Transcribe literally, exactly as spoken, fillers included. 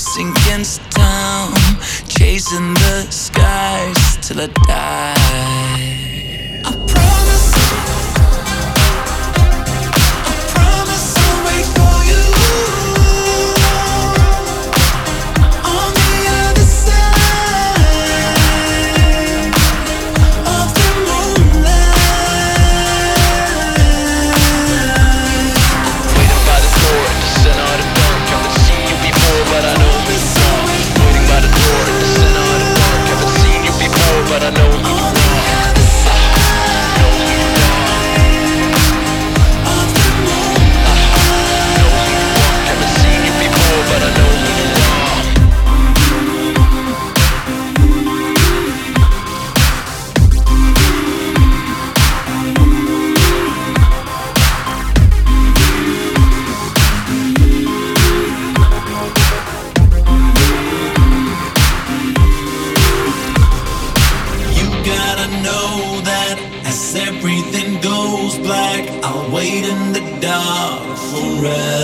sinking down, chasing the skies till I die. I promise, I promise I'll wait for you on the other side of the moonlight. Waiting by the door at the center of the dark. Haven't seen you before, but I know who you are. Waiting by the door at the center of the dark. Haven't seen you before, but I know who you are. But I know who you are. You gotta know that as everything goes black, I'll wait in the dark forever.